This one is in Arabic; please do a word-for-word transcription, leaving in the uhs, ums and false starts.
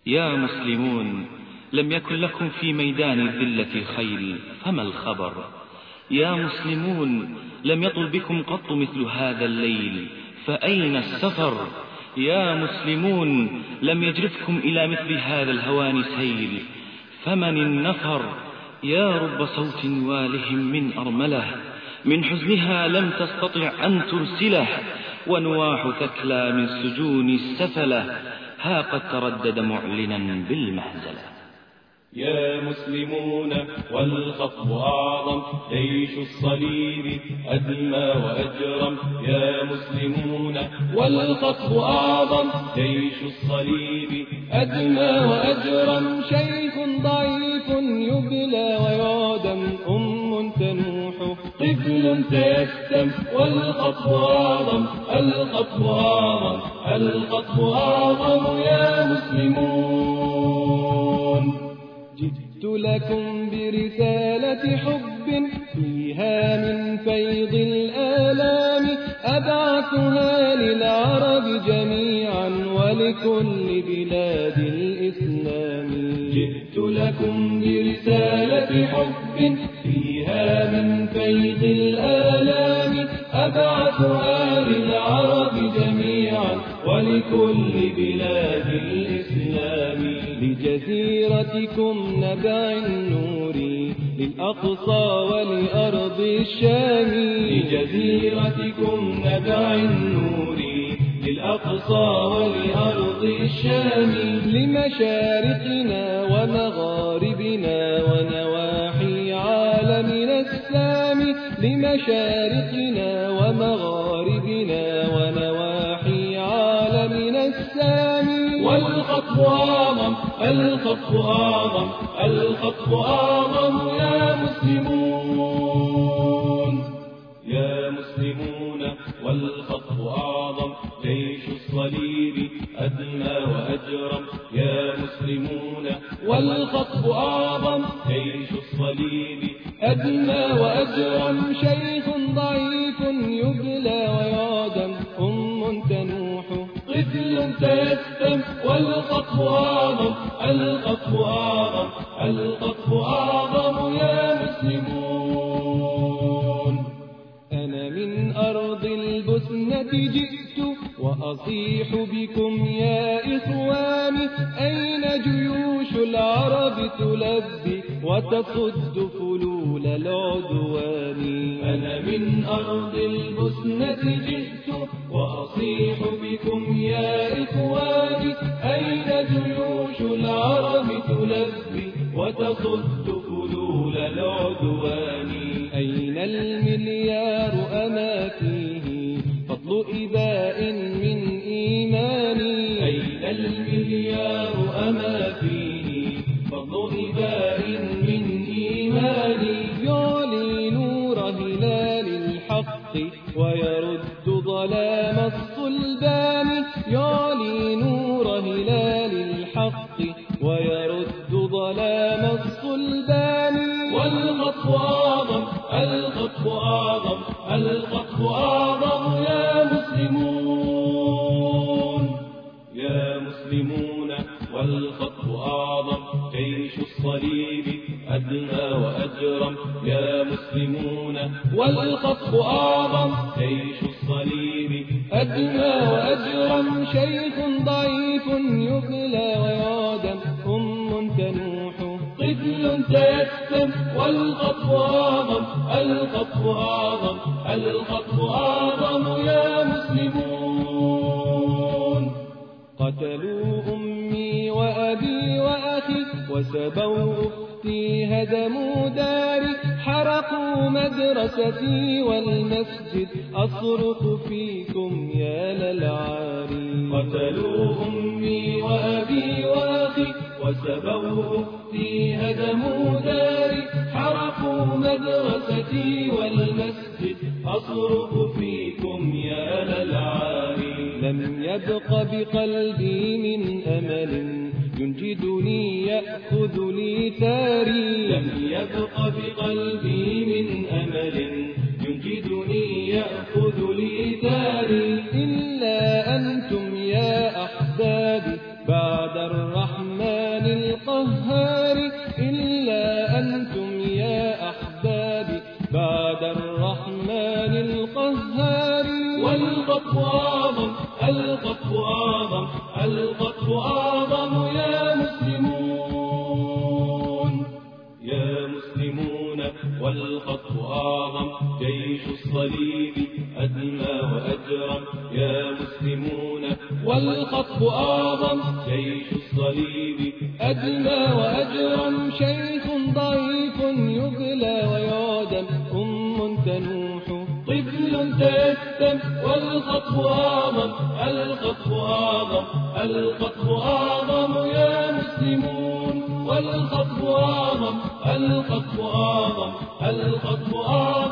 يا مسلمون لم يكن لكم في ميدان الذلة خيل فما الخبر؟ يا مسلمون لم يطل بكم قط مثل هذا الليل فأين السفر؟ يا مسلمون لم يجرفكم إلى مثل هذا الهوان سيل فمن النفر؟ يا رب صوت واله من أرملة من حزنها لم تستطع أن ترسله، ونواح ثكلى من سجون السفلة ها قد تردد معلنا بالمهزلة. يا مسلمون والخطب أعظم، جيش الصليب أدمى وأجرم. يا مسلمون والخطب أعظم، جيش الصليب أدمى وأجرم. شيخ ضعيف يبلى ويعدم، أم تنوح طفل تيتم. والخطب أعظم، الخطب أعظم، الخطب أعظم. يا مسلمون جئت لكم برسالة حب فيها من فيض الآلام، أبعثها للعرب جميعا ولكل بلاد الإسلام. جئت لكم برسالة حب فيها من فيض الآلام، أبعثها للعرب جميعا ولكل بلاد الإسلام. لجزيرتكم نبع النور للأقصى ولأرض الشام. لجزيرتكم نبع النور للأقصى ولأرض الشام. لمشارقنا ومغاربنا ونواحي عالمنا السامي. لمشارقنا ومغاربنا ونواحي عالمنا السامي. والخطب أعظم، الخطب أعظم، الخطب أعظم. يا مسلمون يا مسلمون والخطب أعظم، جيش الصليب أدمى وأجرم. يا مسلمون والخطب أعظم، جيش الصليب أدمى وأجرم. شيخ ضعيف يبلى ويعدم، أم تنوح طفل تيتم. والخطب أعظم، الخطب أعظم، الخطب أعظم. يا مسلمون أنا من أرض البسنة جئت وأصيح بكم يا إخواني. أين جيوش العرب تلبي وتصد فلول العدوان؟ أنا من أرض البسنة جئت وأصيح بكم يا إخواني. أين جيوش العرب تلبي وتصد فلول العدوان؟ أين المليار أما فيه فضل إباء من إيماني؟ أين المليار أما فيه فضل إباء من إيماني؟ يعلي نور هلال الحق ويرد ظلام الصلبان. يعلي نور هلال الحق ويرد ظلام الصلبان. والخطب أعظم، الخطب أعظم، الخطب أعظم. يا مسلمون يا مسلمون والخطب أعظم، جيش الصليب أدنى وأجرم. يا مسلمون والخطب أعظم، جيش الصليب أدنى وأجرم. شيخ ضعيف يبلى ويعدم، أم تنوح طفل تيتم. والخطب أعظم، الخطب أعظم، الخطب أعظم. يا مسلمون قتلوا أمي وأبي وأخي وسبوا أختي هدموا داري. حرقوا مدرستي والمسجد أصرخ فيكم يا للعاري. قتلوا أمي وأبي وأخي وسبوا أختي هدموا داري. حرقوا مدرستي والمسجد أصرخ فيكم يا للعاري. لم يبق بقلبي من أمل ينجدني يأخذ لي ثاري. لم يبق بقلبي من أمل ينجدني يأخذ لي ثاري. إلا أنتم يا أحبابي بعد الرحمن والخطب أعظم يا مسلمون يا مسلمون والخطب أعظم جيش الصليب أدنى وأجرم يا مسلمون والخطب أعظم جيش الصليب أدنى وأجرم شيخ ضعيف يبلى ويعدم أم تنوح طفل تيتم والخطب أعظم الخطب أعظم الخطب أعظم يا مسلمون والخطب أعظم الخطب أعظم الخطب أعظم